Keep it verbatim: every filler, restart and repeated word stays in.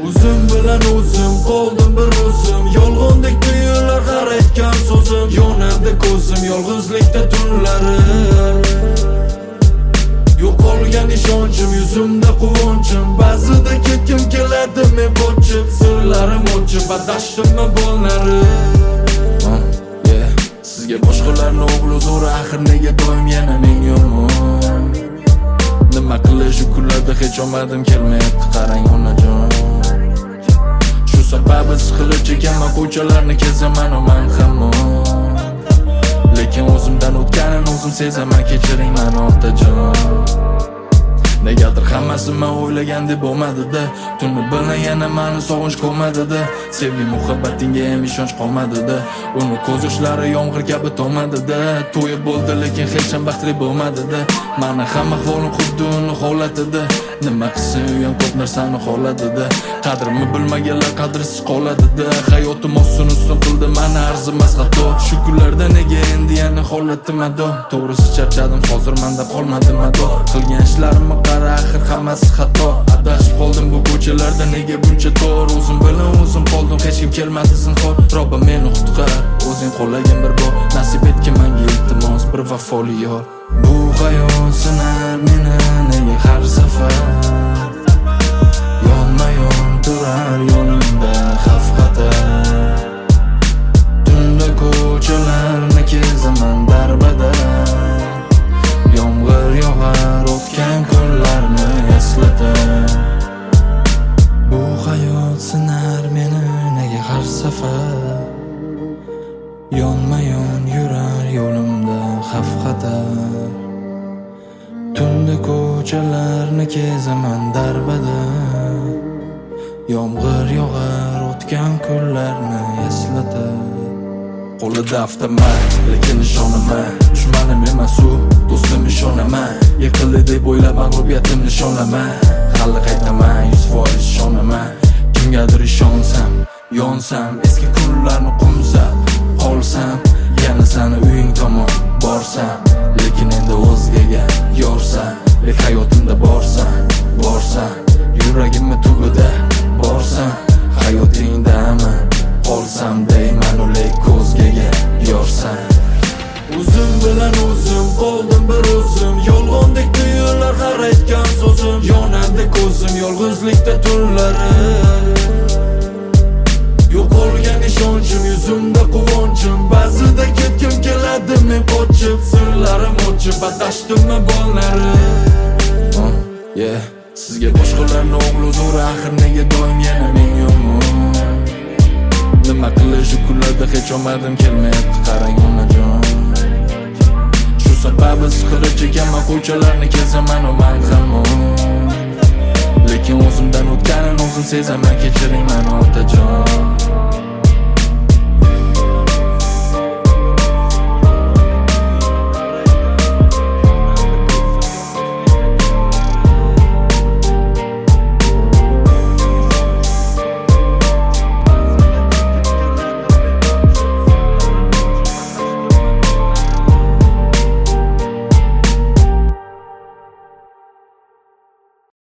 O'zim bilan o'zim qoldim bir o'zim, yolg'ondek tuyular har aytgan so'zim. Yonadi ko'zim yolg'izlikda tunlari, yo'qolgan ishonchim, yuzimda quvonchim. Ba'zida ketgim keladi men qochib, sirlarim ochib adashtimmi bo'lnari. Yeah. Sizga boshqalarni o'g'li zo'r, axir nega doim yana men yomon? Nima qilish shu kunlarda hech omadim kelmayapti, qarang onajon. Shu sababi siqilib chekaman, ko'chalarni kezaman man hamon. Lekin o'zimdan o'tganini o'zim sezaman, kechiring meni otajon. Negadir hammasi men o'ylagandek bo'lmadi-da, tunni bilan yana meni sog'inch qolmadi-da. Sevgi muhabbatingga ham ishonch qolmadi-da, uni ko'z yoshlari yomg'ir kabi tomadi-da. To'yib bo'ldi lekin hech ham baxtli bo'lmadi-da, meni hamma ahvolim xuddi uni holatida. Nima qilsam u ham ko'p narsani xohladi-da, qadrimni bilmaganlar qadrsiz qoladi-da. Hayotim ostin ustin qildi meni arzimas xato, shu kunlarda nega endi yana holatim ado. To'g'risi charchadim, hozir menda qolmadi mado, qilgan ishlarimni qara axir hammasi xato. Adashib qoldim bu ko'chalarda nega buncha tor, o'zim bilan o'zim qoldim, hech kim kelmadi zinhor. Robbim meni qutqar, o'zing qo'llagin bir bor, nasib etgin menga iltimos bir vafoli yor. Bu hayot sinar meni nega har safar, yonma-yon turar yo'limda xavf xatar. Tunda ko'chalarni kezaman darbadar, yomg'ir yog'ar o'tgan kunlarni eslatar. Bu hayot sinar meni nega har safar, yonma-yon yurar yo'limda xavf xatar. Tunda ko'chalarni kezaman darbadar, yomg'ir yog'ar o'tgan kunlarni eslatar. Qo'lida avtomat, lekin ishonaman, dushmanim emas u, do'stim ishonaman. Yiqildi deb o'ylab mag'lubiyatim nishonaman, hali qaytaman, yuz foiz ishonaman. Kimgadir ishonsam, yonsam, eski kunlarni qumsab qolsam, yana sani uying tomon borsam, lekin endi o'zgaga yorsam. Lek hayotimda borsam, borsam, yuragimni tubida borsam, hayotingdaman qolsam deyman, lek ko'zgaga yorsam. O'zim bilan o'zim qoldim bir o'zim, yolg'ondek tuyular har aytgan so'zim. Yonadi ko'zim yolg'izlikda tunlari, yo'qolgan ishonchim, yuzimda quvonchim. Ba'zida ketgim keladi men qochib, sirlarim ochib adashtimmi bo'lnari. Yeah. Sizga boshqalarni o'g'li zo'r, axir nega doim yana men yomon? Nima qilish shu kunlarda hech omadim kelmayapti, qarang onajon. Shu sababi siqilib chekaman, ko'chalarni kezaman man hamon. Lekin o'zimdan o'tganini o'zim sezaman, kechiring meni otajon.